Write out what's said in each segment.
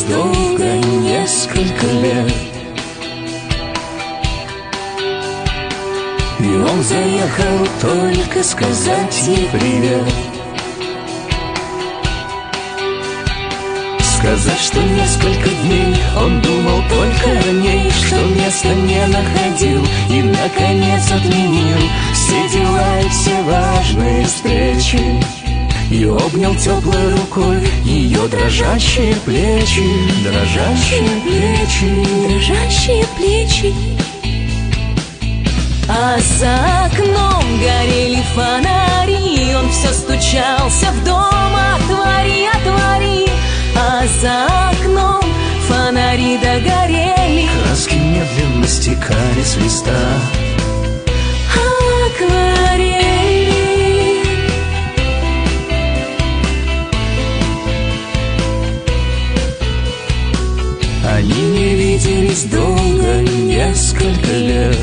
виделись долго, несколько лет. И он заехал только сказать ей привет. Сказать, что несколько дней он думал только о ней, что места не находил и, наконец, отменил все дела и все важные встречи. И обнял теплой рукой ее дрожащие плечи, дрожащие плечи, дрожащие плечи. А за окном горели фонари, он все стучался в дом: отвори, отвори. А за окном фонари догорели, краски медленно стекали с листа акварели. Они не виделись долго, несколько лет.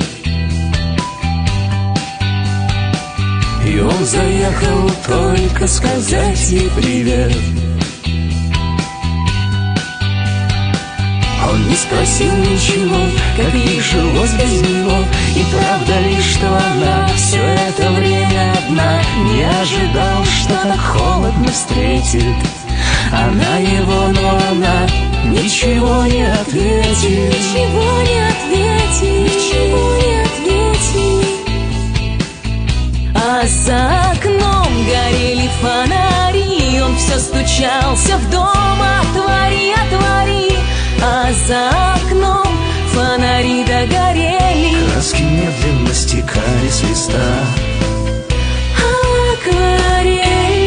И он заехал только сказать ей привет. Он не спросил ничего, как ей жилось без него. И правда ли, что она все это время одна? Не ожидал, что так холодно встретит она его, но она ничего не ответит. Ничего не ответит, ничего не ответит. А за окном горели фонари, он все стучался в дом: отвори, отвори. А за окном фонари догорели, краски медленно стекали с листа акварели.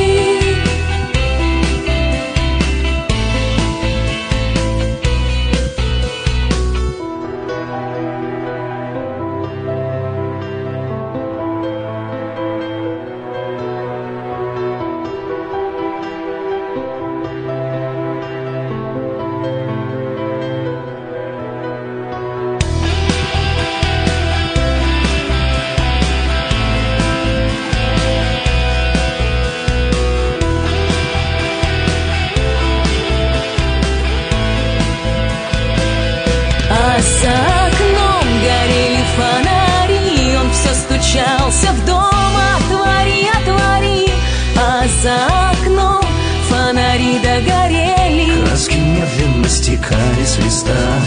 А за окном горели фонари, он все стучался в дом: отвори, отвори. А за окном фонари догорели, краски медленно стекали с листа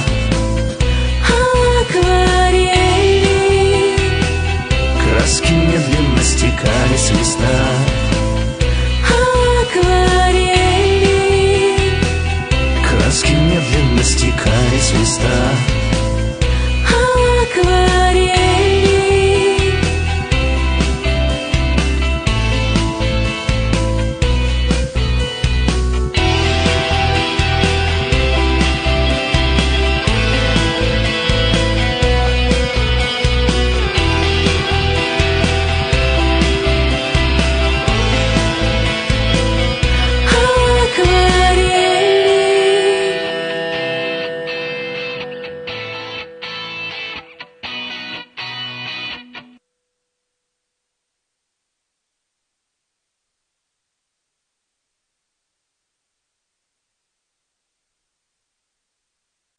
акварели. краски медленно стекали с листа акварели. краски медленно стекали с листа